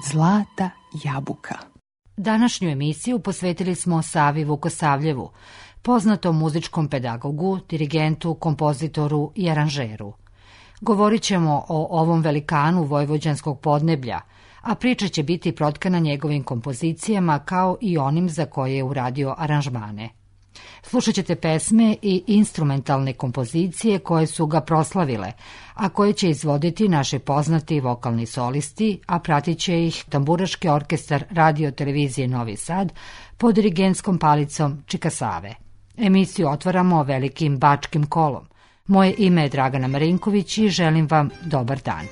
Zlata jabuka. Današnju emisiju posvetili smo Savi Vukosavljevu, poznatom muzičkom pedagogu, dirigentu, kompozitoru i aranžeru. Govorit ćemo o ovom velikanu vojvođanskog podneblja, a priča će biti protkana njegovim kompozicijama kao i onim za koje je uradio aranžmane. Slušat ćete pesme i instrumentalne kompozicije koje su ga proslavile, a koje će izvoditi naši poznati vokalni solisti, a pratit će ih Tamburaški orkestar Radio televizije Novi Sad pod dirigentskom palicom Čika Save. Emisiju otvaramo velikim bačkim kolom. Moje ime je Dragana Marinković i želim vam dobar dan.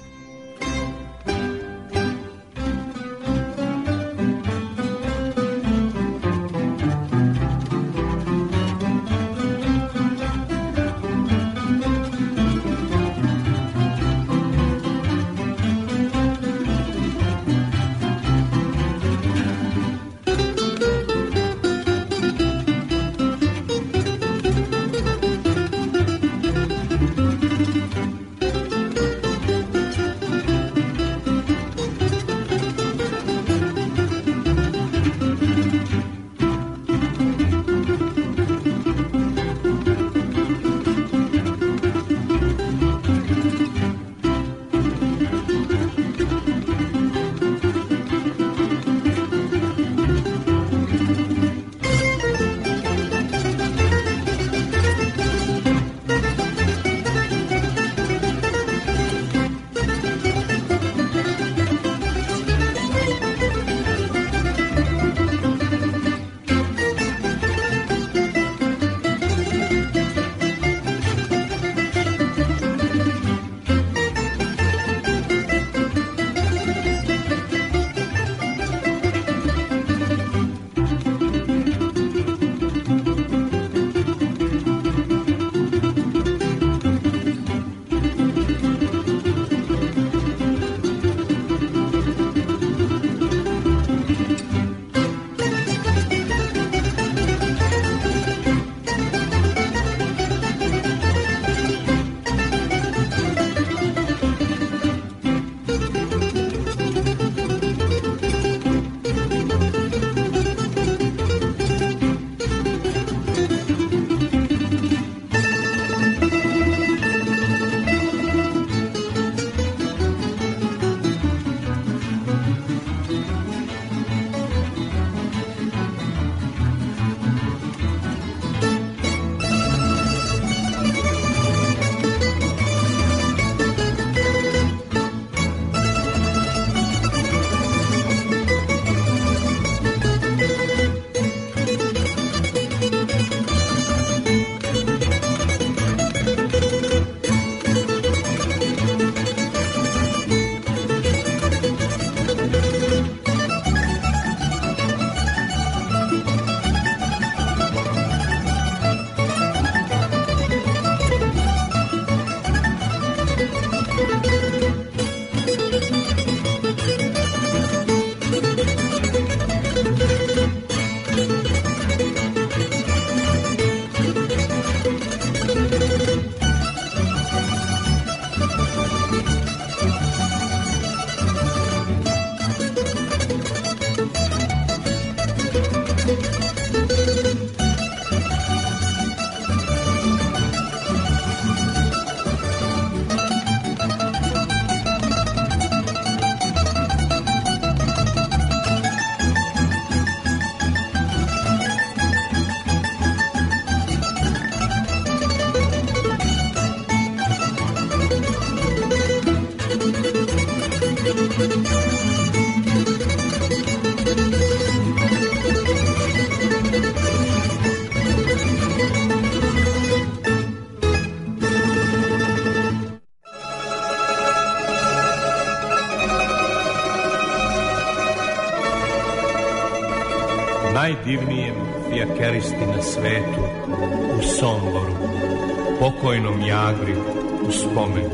Najdivnijem fijakeristi na svetu, u Somboru, pokojnom Jagri u spomen.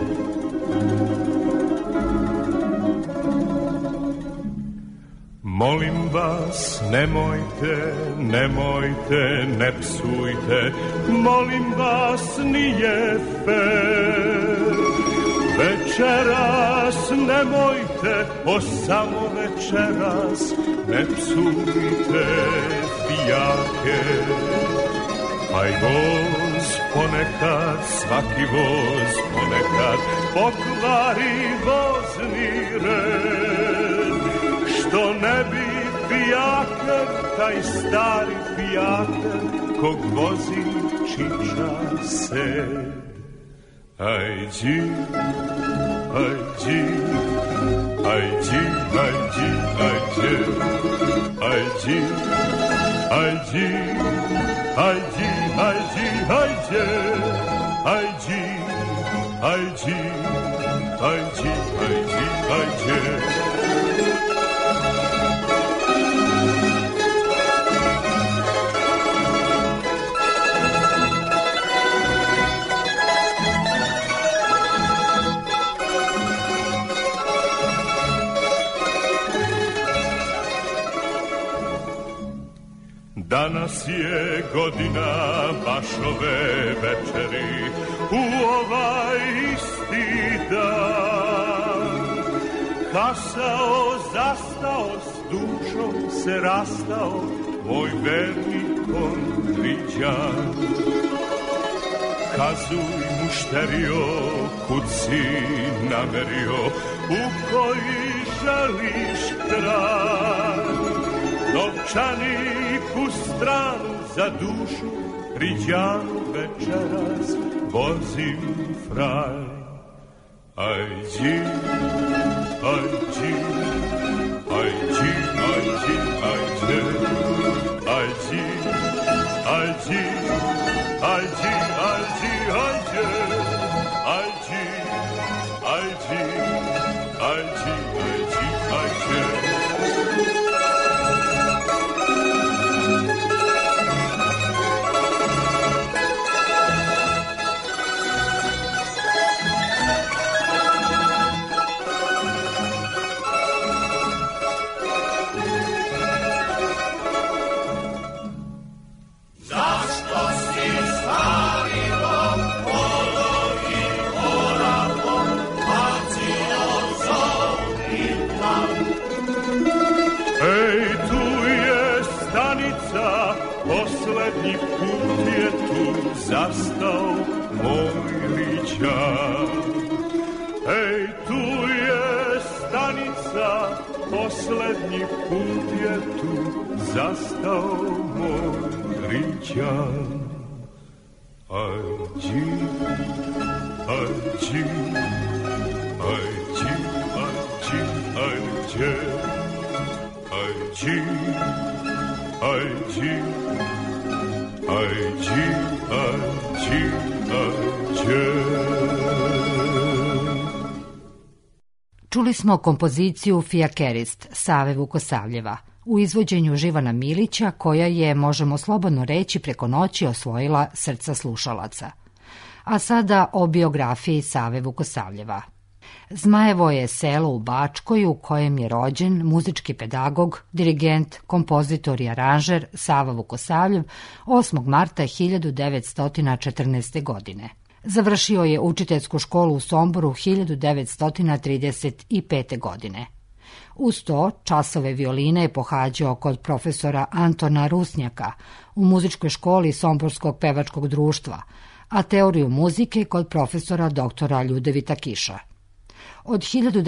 Molim vas, nemojte, nemojte, ne psujte, molim vas, nije fer. Večeras nemojte, o samo večeras, ne psujte pijake. Aj voz ponekad, svaki voz ponekad pokvari vozni red. Što ne bi pijaker, taj stari pijaker, kog vozi čiča sed. Ajđi, ajđi, ajđi, ajđi, ajđi, ajđi, ajđi, ajđi, ajđi, ajđi, ajđi, ajđi, ajđi, ajđi, ajđi. Danas je godina baš ove večeri, u ovaj isti dan. Kasao, zastao, s dušom se rastao, moj verni Kondriđan. Kazuj mušterio, kud si namerio, u koji želiš kraj. Novčanik u stranu za dušu, Riđanu večeras vozim fraj. Ajđi, ajđi, ajđi, ajđi, ajđi, ajđi, ajđi, ajđi, ajđi, ajđi, ajđi, ajđi, ajđi, ajđi, ajđi. Poslednji put je tu zastao moj Riđan. Ej, tu je stanica, poslednji put je tu zastao moj Riđan. Ajđi, ajđi, ajđi, ajđi, ajđi, ajđi, ajđi, ajđi, ajđi, ajđi. Čuli smo kompoziciju Fijakerist Save Vukosavljeva u izvođenju Živana Milića, koja je, možemo slobodno reći, preko noći osvojila srca slušalaca. A sada o biografiji Save Vukosavljeva. Zmajevo je selo u Bačkoj u kojem je rođen muzički pedagog, dirigent, kompozitor i aranžer Sava Vukosavljev 8. marta 1914. godine. Završio je učiteljsku školu u Somboru 1935. godine. Uz to časove violine je pohađao kod profesora Antona Rusnjaka u muzičkoj školi Somborskog pevačkog društva, a teoriju muzike kod profesora doktora Ljudevita Kiša. Od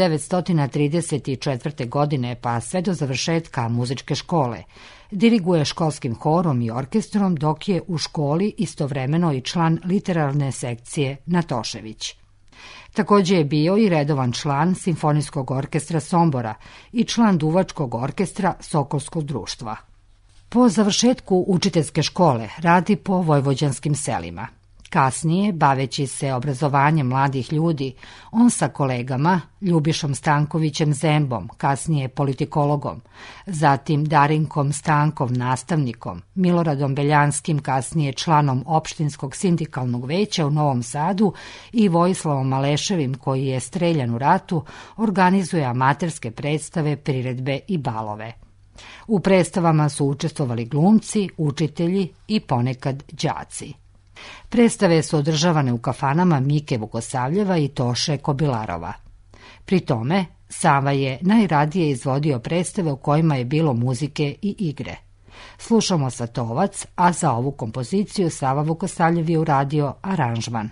1934. godine pa sve do završetka muzičke škole diriguje školskim horom i orkestrom, dok je u školi istovremeno i član literarne sekcije Natošević. Također je bio i redovan član Simfonijskog orkestra Sombora i član duvačkog orkestra Sokolskog društva. Po završetku učiteljske škole radi po vojvođanskim selima. Kasnije, baveći se obrazovanjem mladih ljudi, on sa kolegama Ljubišom Stankovićem Zembom, kasnije politikologom, zatim Darinkom Stankov nastavnikom, Miloradom Beljanskim, kasnije članom opštinskog sindikalnog veća u Novom Sadu i Vojislavom Maleševim, koji je streljan u ratu, organizuje amaterske predstave, priredbe i balove. U predstavama su učestvovali glumci, učitelji i ponekad đaci. Predstave su održavane u kafanama Mike Vukosavljeva i Toše Kobilarova. Pri tome, Sava je najradije izvodio predstave u kojima je bilo muzike i igre. Slušamo Svatovac, a za ovu kompoziciju Sava Vukosavljev je uradio aranžman.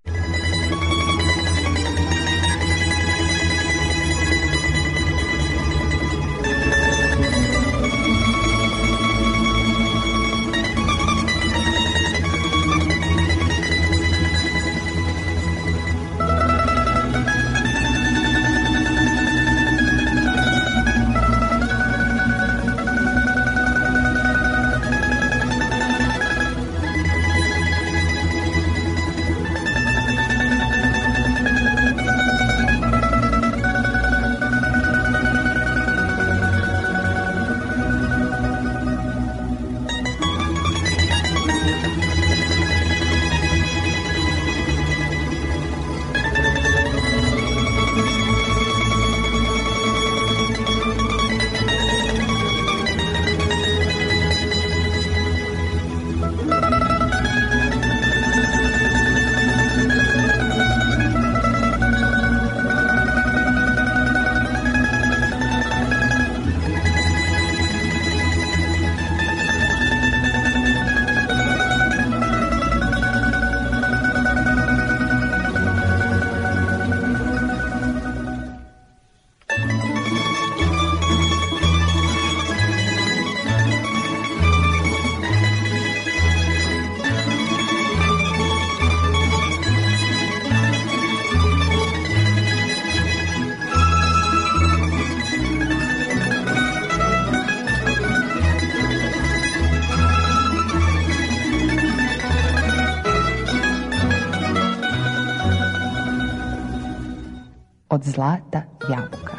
Od zlata jabuka.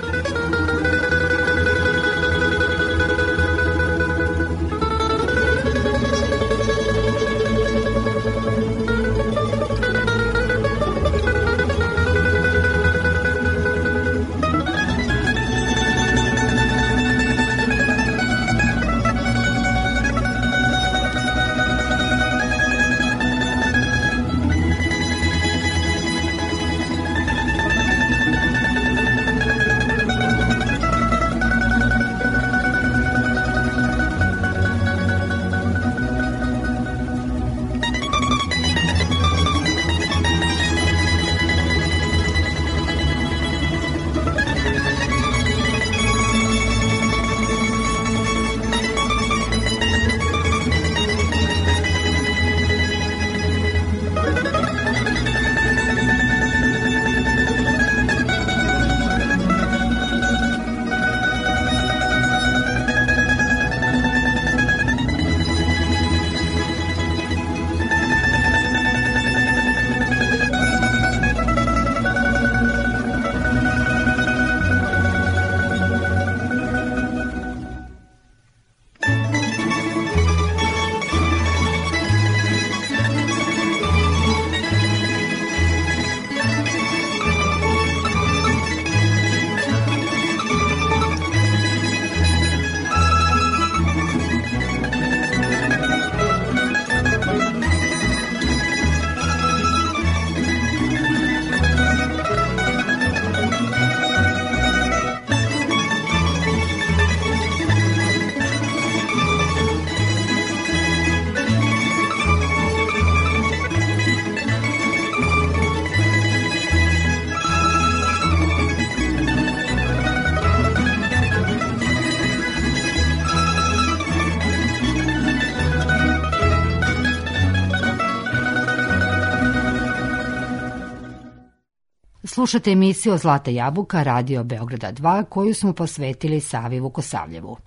Slušate emisiju Zlata jabuka Radio Beograda 2 koju smo posvetili Savi Vukosavljevu.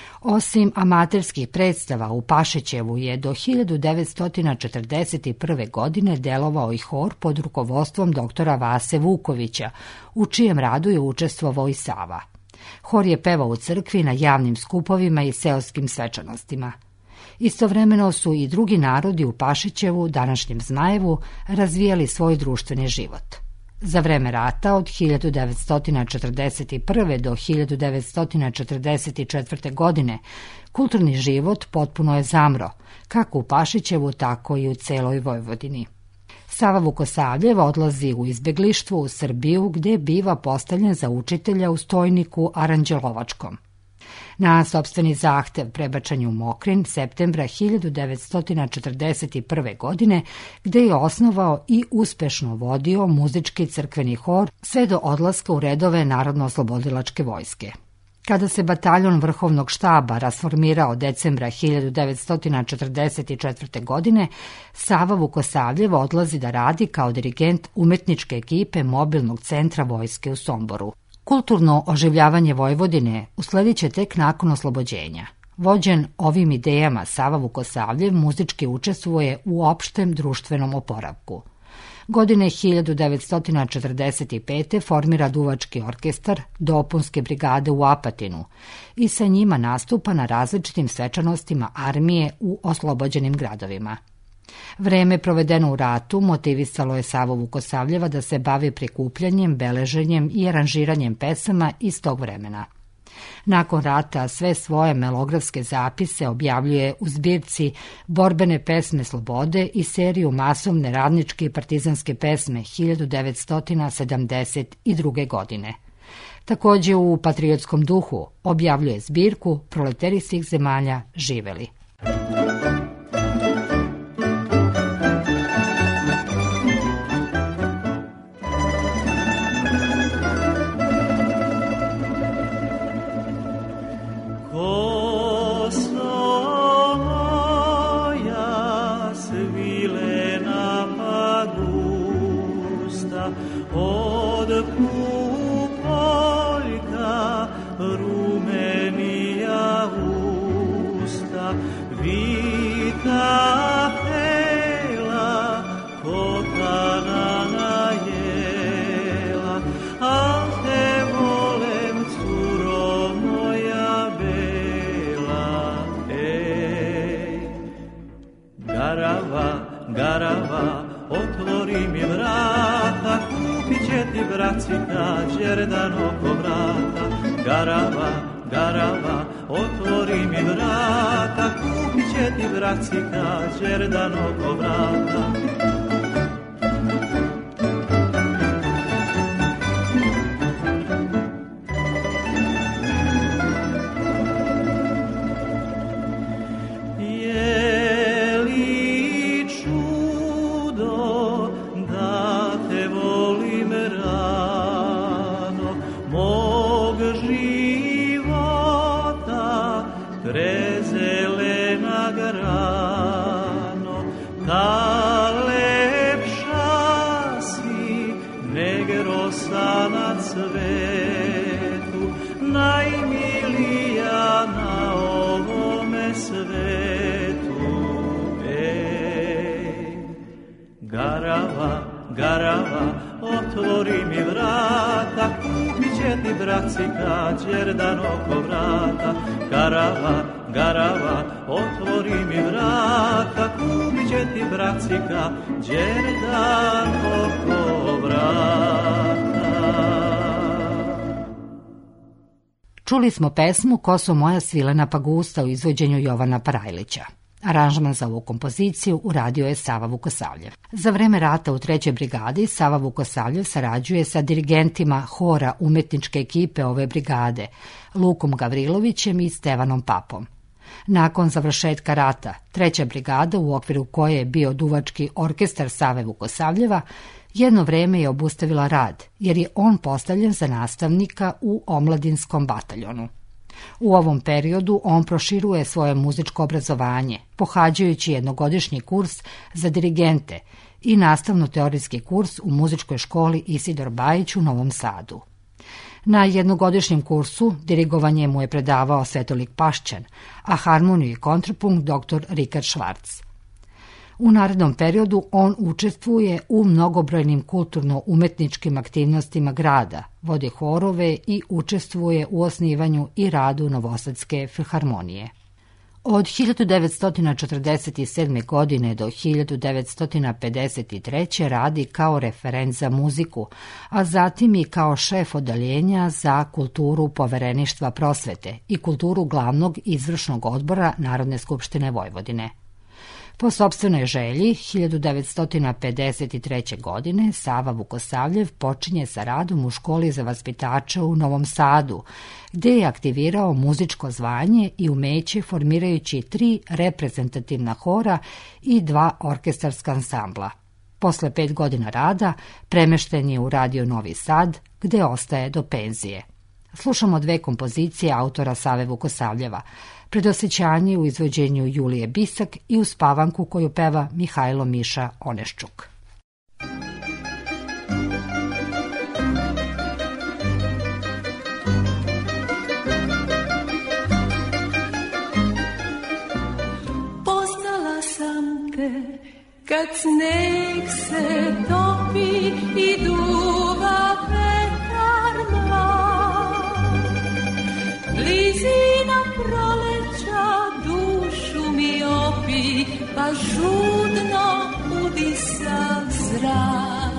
Osim amaterskih predstava u Pašićevu je do 1941. godine delovao i hor pod rukovodstvom doktora Vase Vukovića, u čijem radu je učestvovao i Sava. Hor je pevao u crkvi, na javnim skupovima i seoskim svečanostima. Istovremeno su i drugi narodi u Pašićevu, današnjem Zmajevu, razvijali svoj društveni život. Za vreme rata od 1941. do 1944. godine kulturni život potpuno je zamro, kako u Pašićevu, tako i u celoj Vojvodini. Sava Vukosavljev odlazi u izbeglištvo u Srbiju, gde biva postavljen za učitelja u Stojniku Aranđelovačkom. Na sopstveni zahtev prebačen je u Mokrin septembra 1941. godine, gde je osnovao i uspešno vodio muzički crkveni hor sve do odlaska u redove Narodno-oslobodilačke vojske. Kada se bataljon Vrhovnog štaba rasformirao decembra 1944. godine, Sava Vukosavljev odlazi da radi kao dirigent umetničke ekipe mobilnog centra vojske u Somboru. Kulturno oživljavanje Vojvodine usledit će tek nakon oslobođenja. Vođen ovim idejama, Sava Vukosavljev muzički učestvuje u opštem društvenom oporavku. Godine 1945. formira duvački orkestar dopunske brigade u Apatinu i sa njima nastupa na različitim svečanostima armije u oslobođenim gradovima. Vreme provedeno u ratu motivisalo je Savu Vukosavljeva da se bavi prikupljanjem, beleženjem i aranžiranjem pesama iz tog vremena. Nakon rata sve svoje melografske zapise objavljuje u zbirci Borbene pesme slobode i seriju masovne radničke i partizanske pesme 1972. godine. Takođe u patriotskom duhu objavljuje zbirku Proleteri svih zemalja živeli. Garava, otvori mi vrata, kupit će ti bracika, đerdan oko vrata. Garava, garava, otvori mi vrata, kupit će ti bracika, đerdan oko vrata. Prezelena grano, ta lepša si nego rosa na cvetu, najmilija na ovome svetu. Garava, garava, otvori mi vrata, kupit će ti bracika, đerdan oko vrata. Garava, garava, otvori mi vrata, kupit će ti bracika, đerdan oko vrata. Čuli smo pesmu Ko su moja svilena pa gusta u izvođenju Jovana Parajlića. Aranžman za ovu kompoziciju uradio je Sava Vukosavljev. Za vreme rata u 3. brigadi Sava Vukosavljev sarađuje sa dirigentima hora umetničke ekipe ove brigade, Lukom Gavrilovićem i Stevanom Papom. Nakon završetka rata, 3. brigada, u okviru koje je bio duvački orkestar Save Vukosavljeva, jedno vreme je obustavila rad, jer je on postavljen za nastavnika u omladinskom bataljonu. U ovom periodu on proširuje svoje muzičko obrazovanje, pohađajući jednogodišnji kurs za dirigente i nastavno-teorijski kurs u muzičkoj školi Isidor Bajić u Novom Sadu. Na jednogodišnjem kursu dirigovanje mu je predavao Svetolik Pašćan, a harmoniju i kontrapunkt dr. Rikard Švarc. U narednom periodu on učestvuje u mnogobrojnim kulturno-umetničkim aktivnostima grada, vodi horove i učestvuje u osnivanju i radu Novosadske filharmonije. Od 1947. godine do 1953. radi kao referent za muziku, a zatim i kao šef odeljenja za kulturu Povereništva prosvete i kulturu glavnog izvršnog odbora Narodne skupštine Vojvodine. Po sopstvenoj želji, 1953. godine Sava Vukosavljev počinje sa radom u školi za vaspitače u Novom Sadu, gde je aktivirao muzičko zvanje i umeće formirajući 3 reprezentativna hora i 2 orkestarska ansambla. Posle 5 godina rada premešten je u Radio Novi Sad, gde ostaje do penzije. Slušamo 2 kompozicije autora Save Vukosavljeva, Predosjećanje u izvođenju Julije Bisak i Uspavanku koju peva Mihajlo Miša Oneščuk. Poznala sam te kad sneg se topi i duva vetar mlad. Blizina proleća dušu mi opi, pa žudno udisa zrak.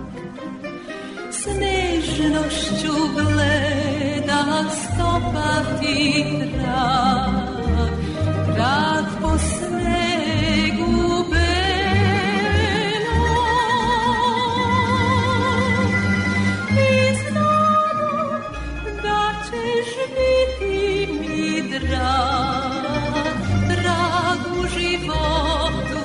Snežnošću gleda stopati trag, trag po snegu belom. I znamo da ćeš biti mi drag, drag u životu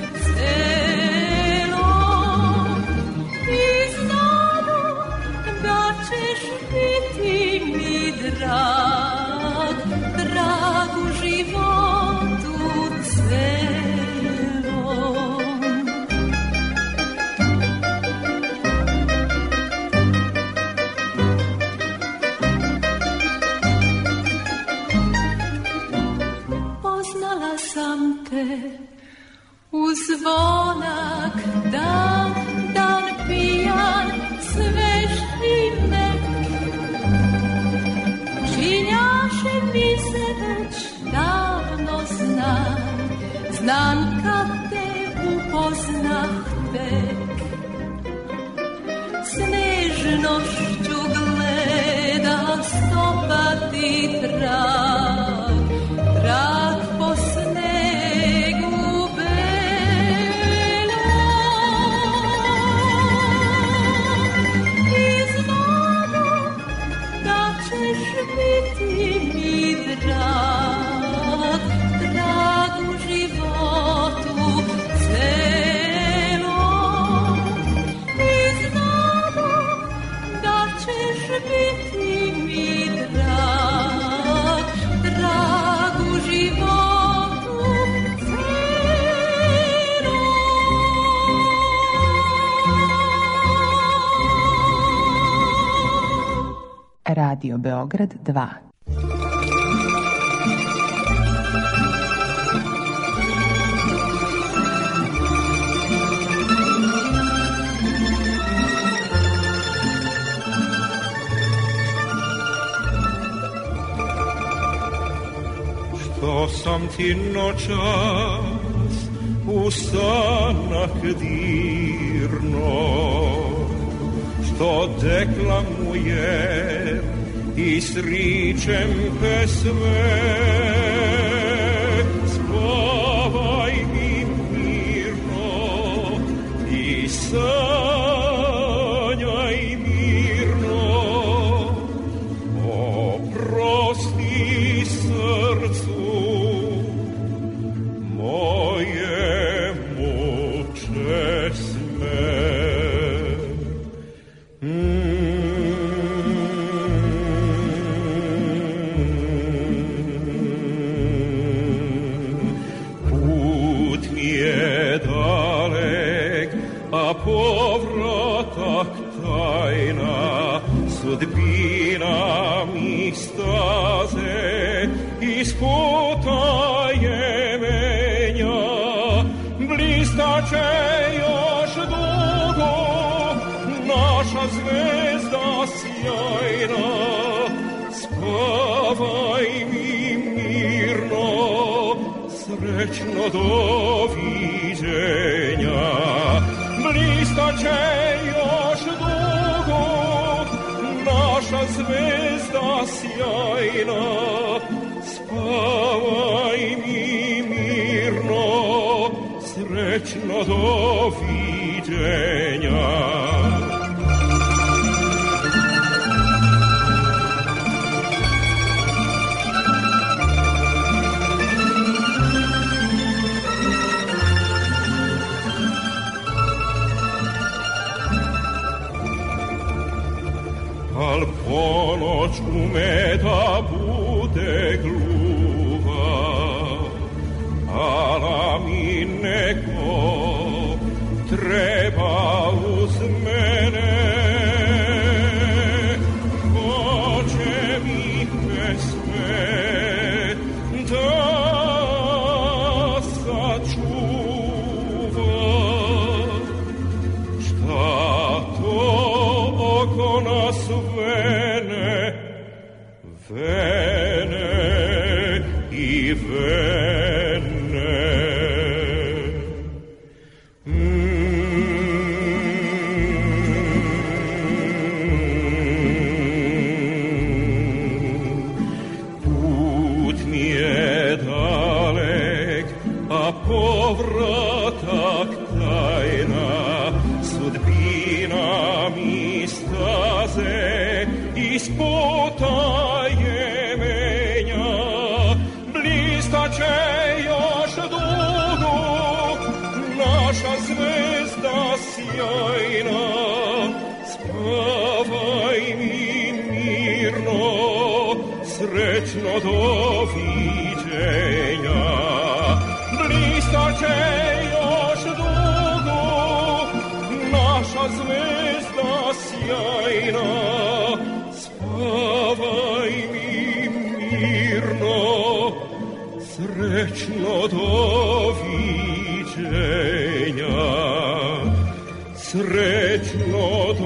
celom. I znamo da ćeš biti mi drag, drag u životu celom. Poznala sam te u zvonak, dan, dan pijan, svež i mek. Činjaše mi se već davno znam, znam kad te upoznah tek. Snežnošću gleda stopati trag, trag po snegu belom. I znamo da ćeš biti mi drag, drag u životu celom. I znamo da ćeš biti mi drag, drag u životu celom. Radio Beograd 2. Što sam ti noćas u sanak dirno, što deklamujem i sričem pesme, spavaj mi mirno i sanjaj mirno, oprosti srcu moje muče sme. Put mi je dalek, a povratak tajna, sudbina mi staze iz puta je menja. Blistaće još dugo naša zvezda sjajna, spavaj mi mirno srećno doviđenja. Blistaće još dugo naša zvezda sjajna, spavaj mi mirno, srećno doviđenja. Al ponoć ume da bude gluva, ala mi neko treba uz mene, ko će mi pesme da sačuva. Šta to oko nas vene, vene i vene. Put mi je dalek, a povratak tajna, sudbina mi staze ispotaje menja. Blistaće još dugo naša zvezda sjajna, spavaj mi mirno, srećno doviđenja. Blistaće još dugo naša zvezda sjajna, spavaj mi mirno, srećno doviđenja, srećno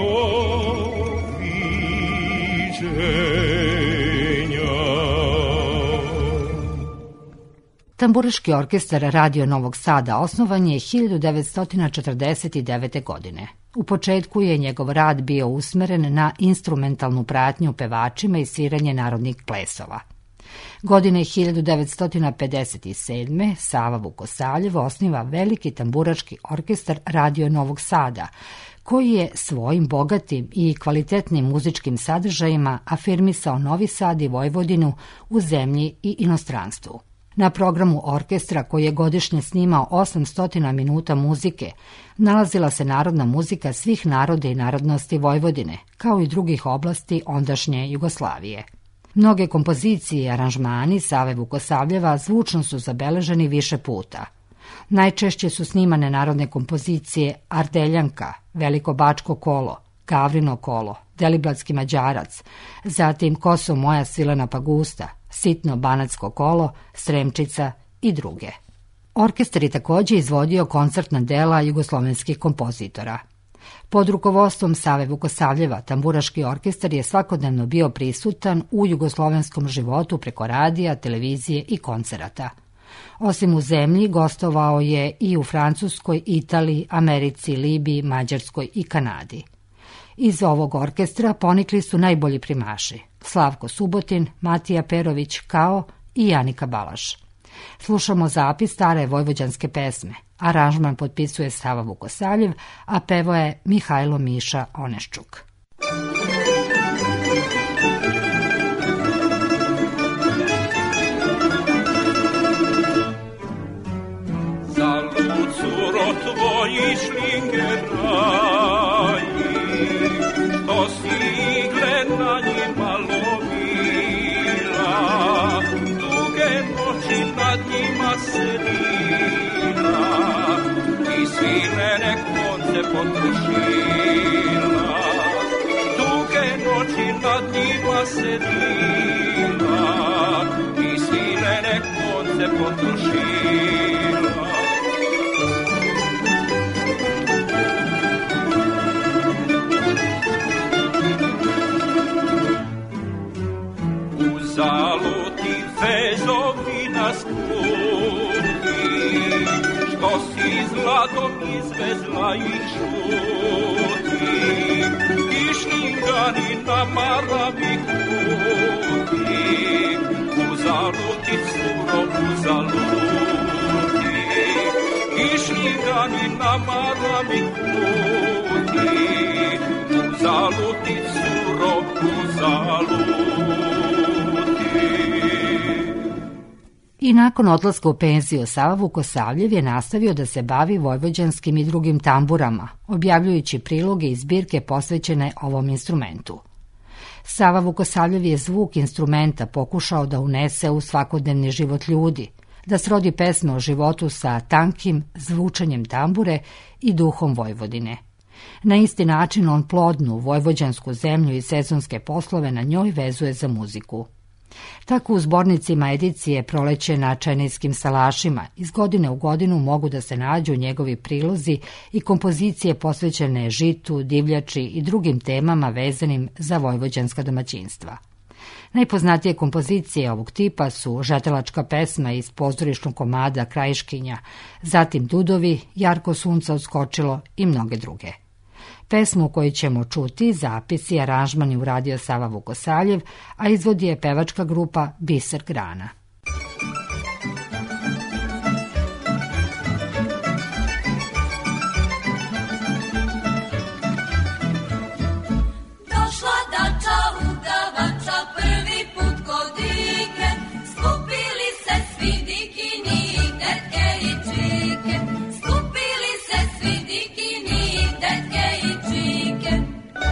doviđenja. Tamburaški orkestar Radio Novog Sada osnovan je 1949. godine. U početku je njegov rad bio usmeren na instrumentalnu pratnju pevačima i sviranje narodnih plesova. Godine 1957. Sava Vukosavljev osniva veliki tamburaški orkestar Radio Novog Sada, koji je svojim bogatim i kvalitetnim muzičkim sadržajima afirmisao Novi Sad i Vojvodinu u zemlji i inostranstvu. Na programu orkestra, koji je godišnje snimao 800 minuta muzike, nalazila se narodna muzika svih naroda i narodnosti Vojvodine, kao i drugih oblasti ondašnje Jugoslavije. Mnoge kompozicije i aranžmani Save Vukosavljeva zvučno su zabeleženi više puta. Najčešće su snimane narodne kompozicije Ardeljanka, Veliko bačko kolo, Gavrino kolo, Deliblatski Mađarac, zatim Koso moja Svilena Pagusta, Sitno banatsko kolo, Sremčica i druge. Orkestar je također izvodio koncertna dela jugoslovenskih kompozitora. Pod rukovodstvom Save Vukosavljeva, tamburaški orkestar je svakodnevno bio prisutan u jugoslovenskom životu preko radija, televizije i koncerata. Osim u zemlji, gostovao je i u Francuskoj, Italiji, Americi, Libiji, Mađarskoj i Kanadi. Iz ovog orkestra ponikli su najbolji primaši: Slavko Subotin, Matija Perović, kao i Janika Balaš. Slušamo zapis stare vojvođanske pesme. Aranžman potpisuje Sava Vukosavljev, a pevao je Mihajlo Miša Oneščuk. Za lucuro tvoji šlingeraji, što si igle na njima lovila, duge noći nad njima sedila i svilene konce potrošila. Duge noći nad njima sedila i svilene konce potrošila. Zaluti vezovi na skupi, zlatom izvezla ih šuti, i šlingani na marami kuti, uzaluti curo, uzaluti, i šlingani na marami kuti, uzaluti curo, uzaluti. I nakon odlaska u penziju Sava Vukosavljev je nastavio da se bavi vojvođanskim i drugim tamburama, objavljujući priloge i zbirke posvećene ovom instrumentu. Sava Vukosavljev je zvuk instrumenta pokušao da unese u svakodnevni život ljudi, da srodi pesme o životu sa tankim zvučanjem tambure i duhom Vojvodine. Na isti način on plodnu vojvođansku zemlju i sezonske poslove na njoj vezuje za muziku. Tako u zbornicima edicije Proleće na Čenejskim salašima iz godine u godinu mogu da se nađu njegovi prilozi i kompozicije posvećene žitu, divljači i drugim temama vezanim za vojvođanska domaćinstva. Najpoznatije kompozicije ovog tipa su Žetelačka pesma iz pozorišnog komada Krajiškinja, zatim Dudovi, Jarko sunca uskočilo i mnoge druge. Pesmu koju ćemo čuti, zapis i aranžman je uradio Sava Vukosavljev, a izvodi je pevačka grupa Biser Grana. Došla dača udavača prvi put kod dike, skupili se svi dikini, tetke i čike, skupili se svi dikini, tetke i čike.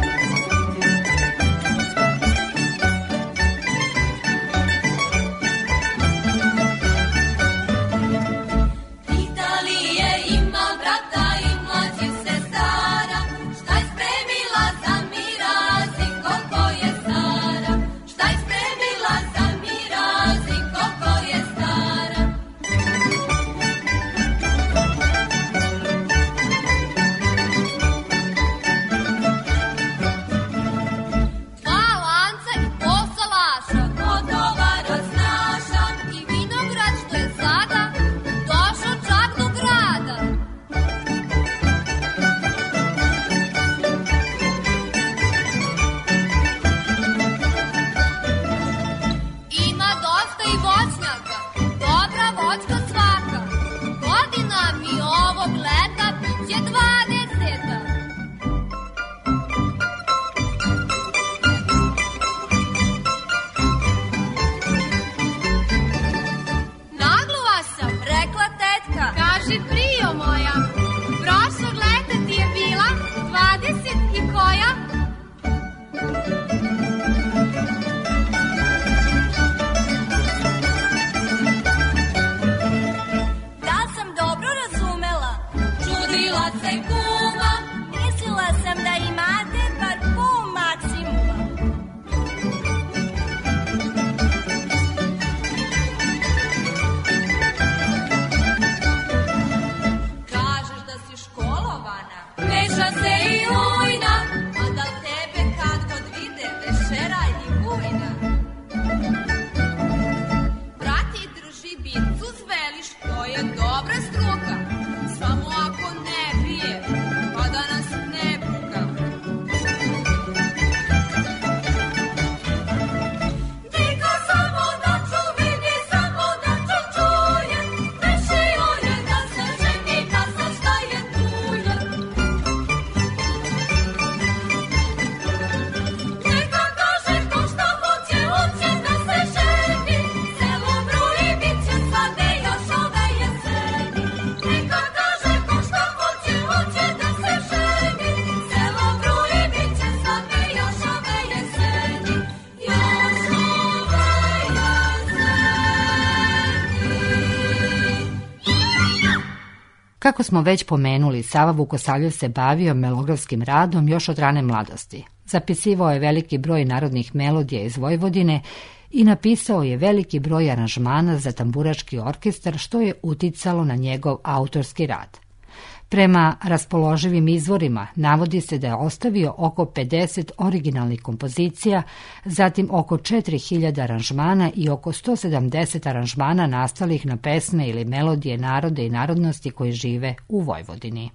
Pitali je ima brata i mlađih sestara, šta je spremila za miraz i koliko je stara, šta je spremila za miraz i koliko je stara. Dva lanca i posalaša, godova raznaša, i vinograd što je sada došao čak do grada. Ima dosta i voćnjaka, dobra voćka svaka, godina mi ovog leta biće 20. Nagluva sam, rekla tetka. Kaži, prijo moja, prošlog leta ti je bila 20 i koja? Da sam dobro razumela, čudila se kuma, mislila sam da imate bar pol maksimuma. Kažeš da si školovana, meša se i ujna, a da tebe kad god vide vešera i bujna. Brati drži bicu zveliš, to je dobra struka, samo ako ne pije, pa da nas ne buga. Dika samo da ču vidi, samo da ču čuje, veše joj da se ženi, da se šta je tuje. Neka kaže ko šta hoće, hoće da se ženi, selo bruji bit će svade još ove jeseni. Neka kaže ko šta hoće, hoće da se ženi, selo bruji bit će svade još ove jeseni. Još ove jeseni. Kako smo već pomenuli, Sava Vukosavljev se bavio melografskim radom još od rane mladosti. Zapisivao je veliki broj narodnih melodija iz Vojvodine i napisao je veliki broj aranžmana za tamburaški orkestar, što je uticalo na njegov autorski rad. Prema raspoloživim izvorima navodi se da je ostavio oko 50 originalnih kompozicija, zatim oko 4000 aranžmana i oko 170 aranžmana nastalih na pesme ili melodije narode i narodnosti koji žive u Vojvodini.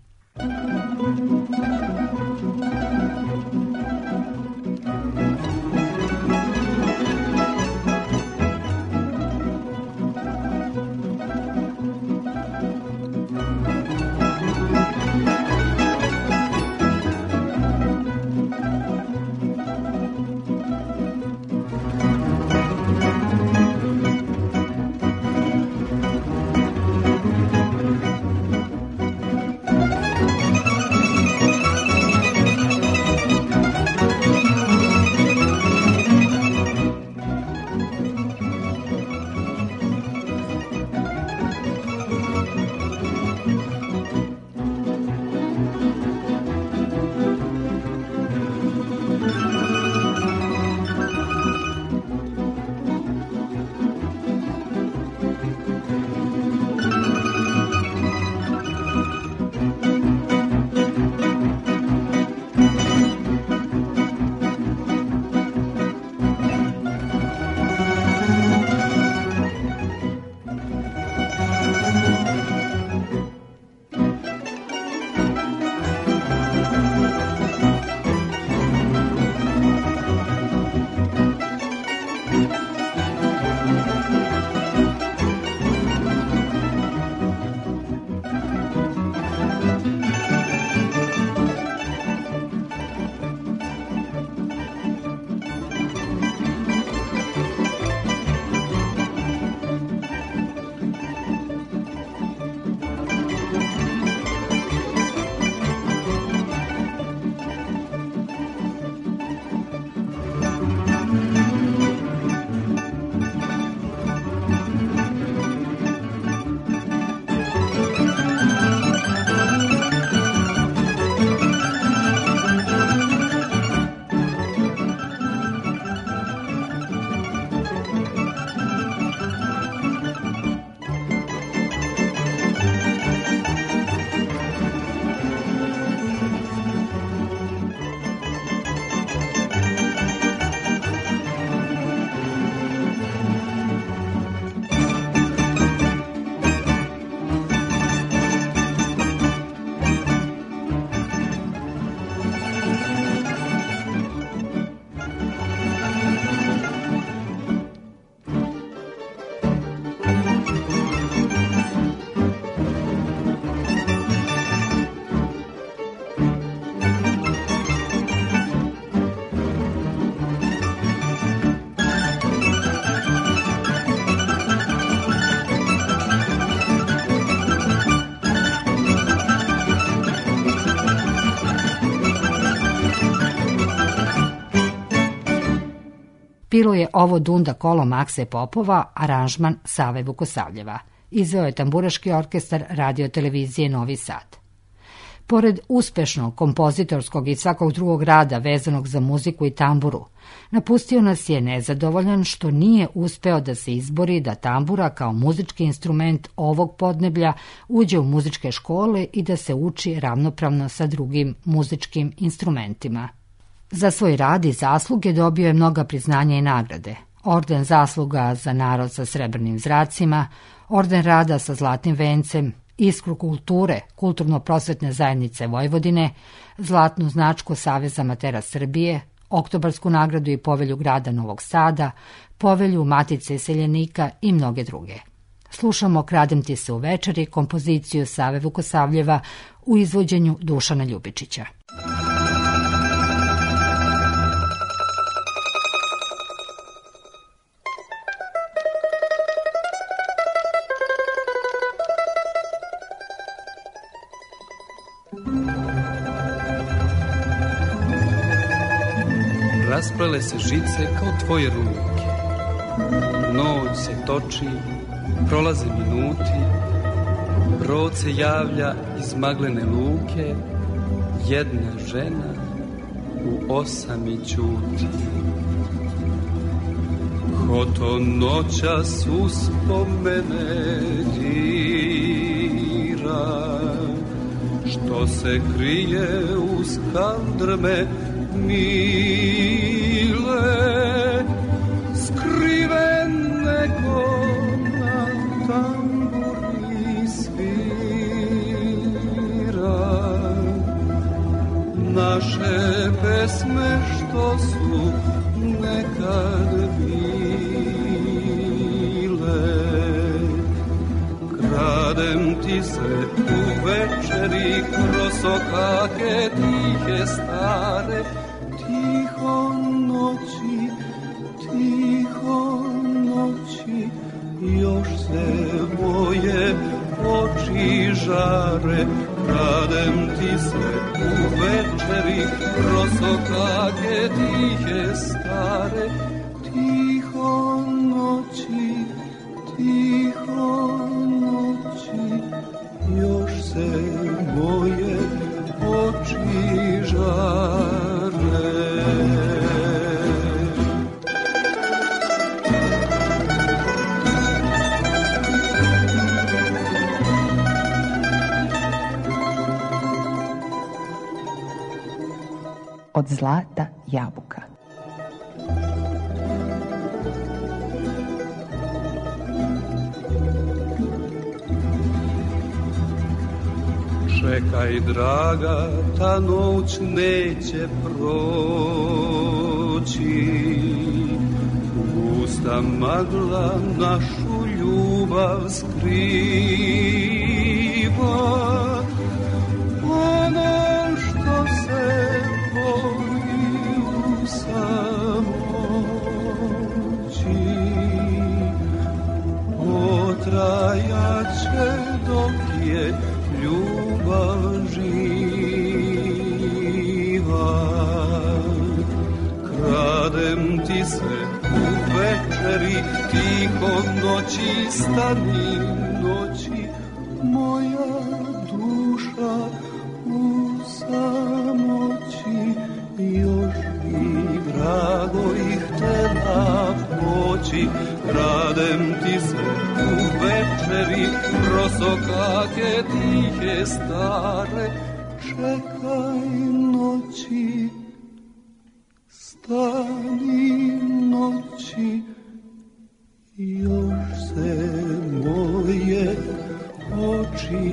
Bilo je ovo Dunda kolo Makse Popova, aranžman Save Vukosavljeva. Izveo je Tamburaški orkestar Radio-televizije Novi Sad. Pored uspešnog kompozitorskog i svakog drugog rada vezanog za muziku i tamburu, napustio nas je nezadovoljan što nije uspeo da se izbori da tambura kao muzički instrument ovog podneblja uđe u muzičke škole i da se uči ravnopravno sa drugim muzičkim instrumentima. Za svoj rad i zasluge dobio je mnoga priznanja i nagrade. Orden zasluga za narod sa srebrnim zracima, orden rada sa zlatnim vencem, Iskru kulture Kulturno-prosvetne zajednice Vojvodine, zlatnu značku Saveza amatera Srbije, Oktobarsku nagradu i povelju grada Novog Sada, povelju Matice iseljenika i mnoge druge. Slušamo Kradem ti se u večeri, kompoziciju Save Vukosavljeva u izvođenju Dušana Ljubičića. Rasplele se žice kao tvoje ruke. Noć se toči, prolaze minuti, brod se javlja iz maglene luke, jedna žena u 8 i ćuti. Hoto noćas uspomene dira, što se krije uz kaldrme mile, skriven neko na tamburi svira. Naše pesme što su nekad bile, kradem ti se u večeri kroz okake tihe stare. Tiho noći, još se moje oči žare. Kradem ti se u večeri kroz okake tihe stare. Tiho noći, još se moje oči žare. Od zlata jabuka. Čekaj, draga, ta noć neće proći. Usta magla našu ljubav skriva. Ono što se bori u samoći potrajaće dok je ljubav živa. Kradem ti se u večeri, tiho noći, stani noći, moja duša u samoći još bi drago ih htela poći. Kradem ti se u večeri kroz okake tihe stare. Čekaj noći, stani noći, još se moje oči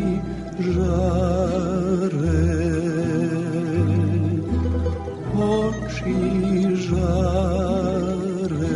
žare. Oči žare.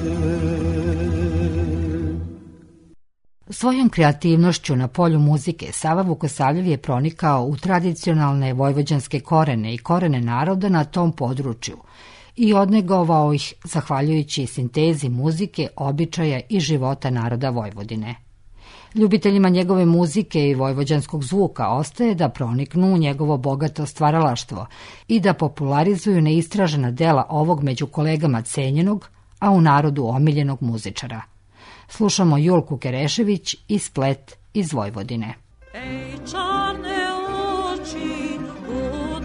Svojom kreativnošću na polju muzike Sava Vukosavljev je pronikao u tradicionalne vojvođanske korene i korene naroda na tom području i odnegovao ih zahvaljujući sintezi muzike, običaja i života naroda Vojvodine. Ljubiteljima njegove muzike i vojvođanskog zvuka ostaje da proniknu u njegovo bogato stvaralaštvo i da popularizuju neistražena dela ovog među kolegama cenjenog, a u narodu omiljenog muzičara. Slušamo Julku Kerešević i Splet iz Vojvodine. Ej, čarne oči u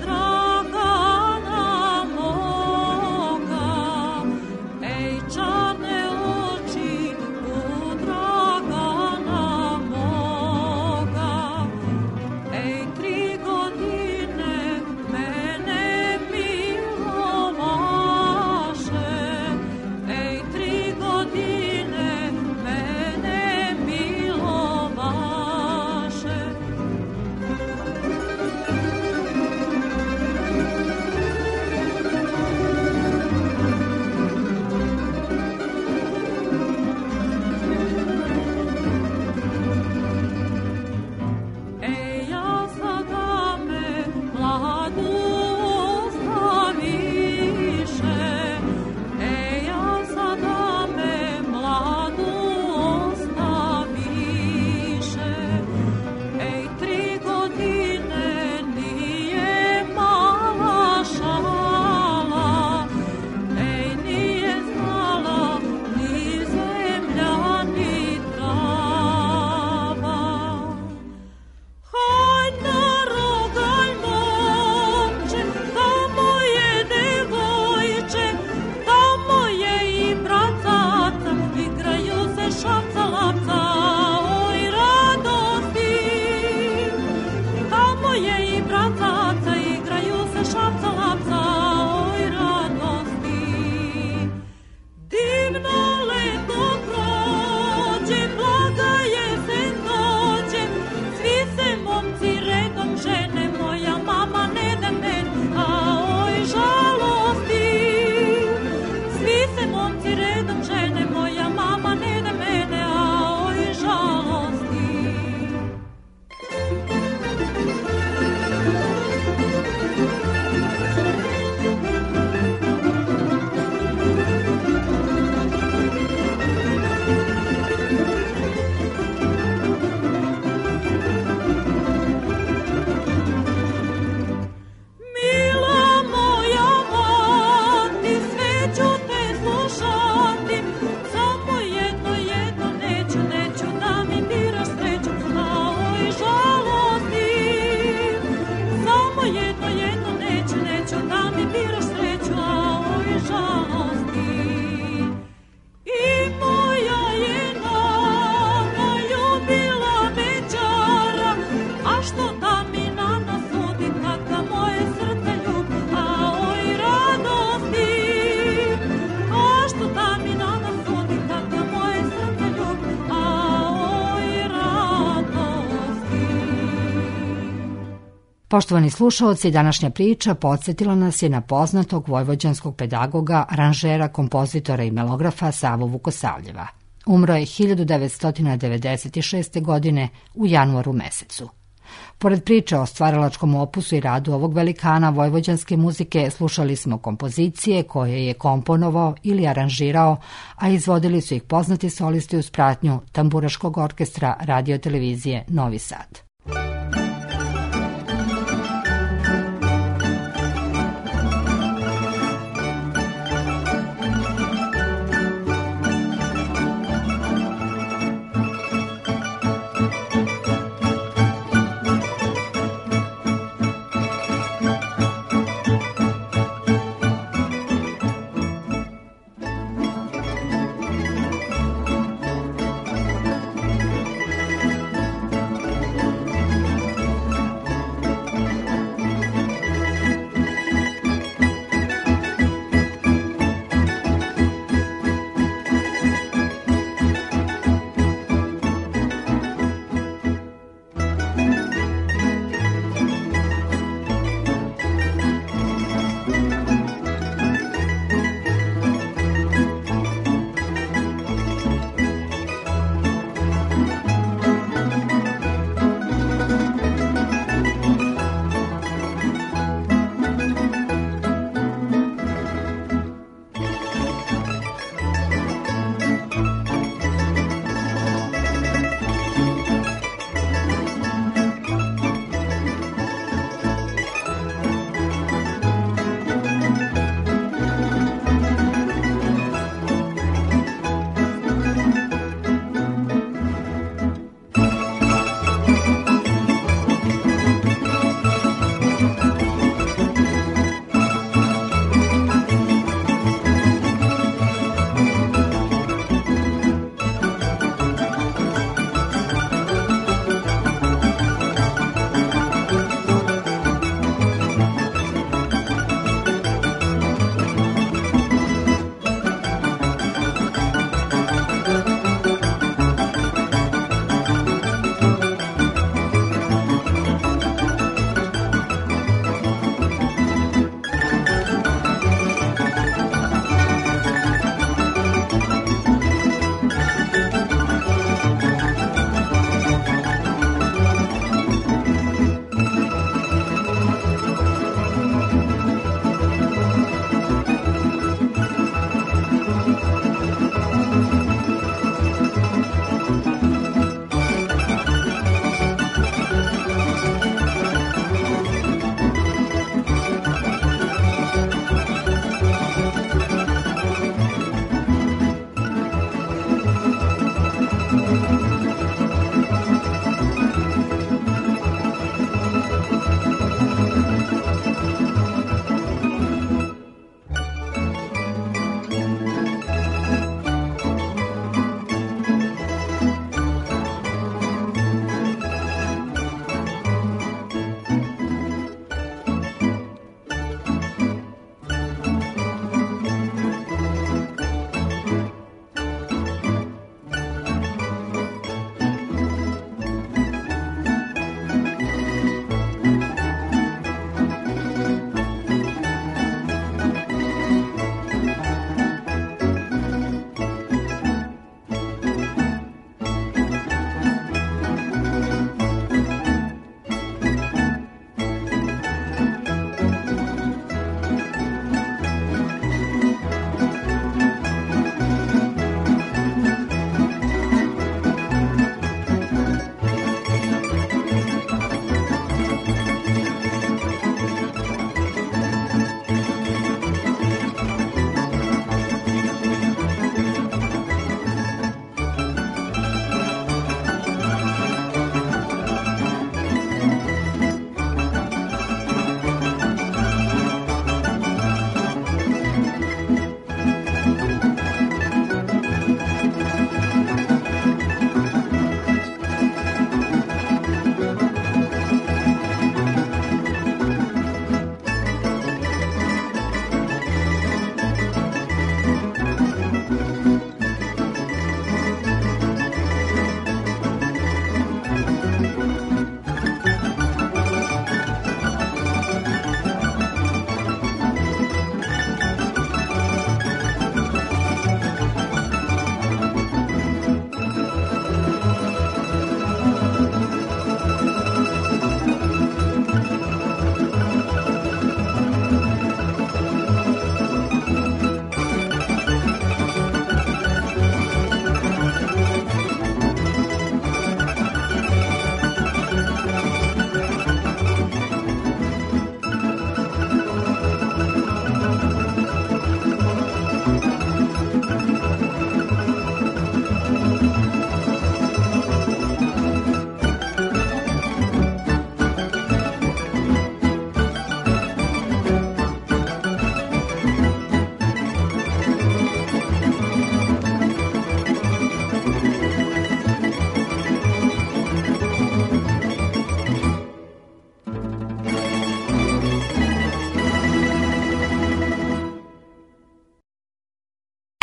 Dragana moga, ej, čarne oči u Dragana moga, ej, 3 godine mene milovaše, ej, 3 godine mene milovaše. Poštovani slušaoci, današnja priča podsjetila nas je na poznatog vojvođanskog pedagoga, aranžera, kompozitora i melografa Savu Vukosavljeva. Umro je 1996. godine u januaru mesecu. Pored priče o stvaralačkom opusu i radu ovog velikana vojvođanske muzike, slušali smo kompozicije koje je komponovao ili aranžirao, a izvodili su ih poznati solisti uz pratnju Tamburaškog orkestra Radio-televizije Novi Sad.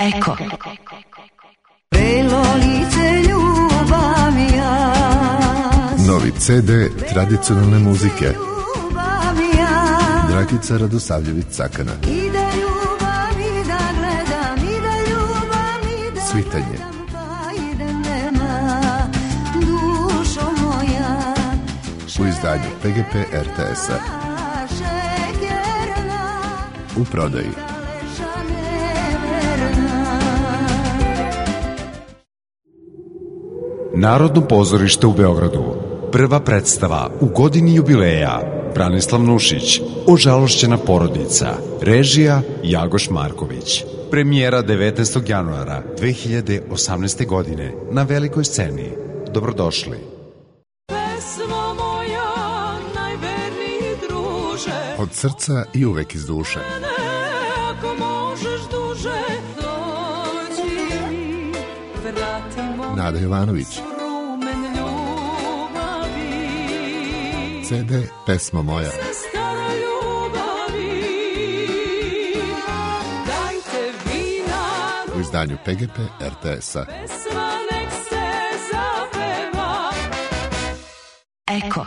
Eko. Belo lice ljubav ja. Novi CD tradicionalne muzike. Ljubav ja. Dragica Radosavljević-Cakana. Ide ljubav i da gledam, ide ljubav i da Svitanje. pa ide nema, dušo moja. U izdanju PGP RTS-a. Šekerna, U prodaji. leša neverna. Narodno pozorište u Beogradu. Prva predstava u godini jubileja. Branislav Nušić, Ožalošćena porodica. Režija Jagoš Marković. Premijera 19. januara 2018. godine na velikoj sceni. Dobrodošli. Pesmo moja, najverniji druže, Od srca i uvek iz duše. ako možeš duže, dođi mi, vratimo Nada Jovanović. rumen ljubavi, CD Pesma moja. stara ljubavi, dajte vina, U izdanju PGP RTS-a. pesma nek se zapeva. Eko.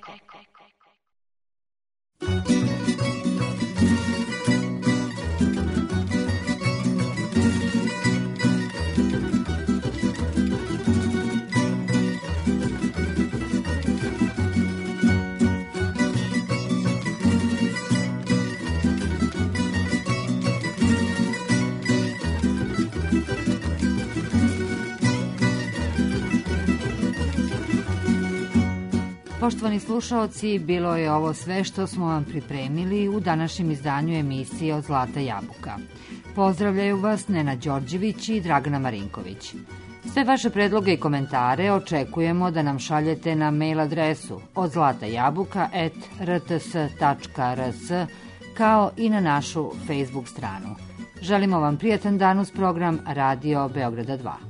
Poštovani slušaoci, bilo je ovo sve što smo vam pripremili u današnjem izdanju emisije od Zlata jabuka. Pozdravljaju vas Nena Đorđević i Dragana Marinković. Sve vaše predloge i komentare očekujemo da nam šaljete na mail adresu odzlatajabuka@rts.rs kao i na našu Facebook stranu. Želimo vam prijatan dan uz program Radio Beograda 2.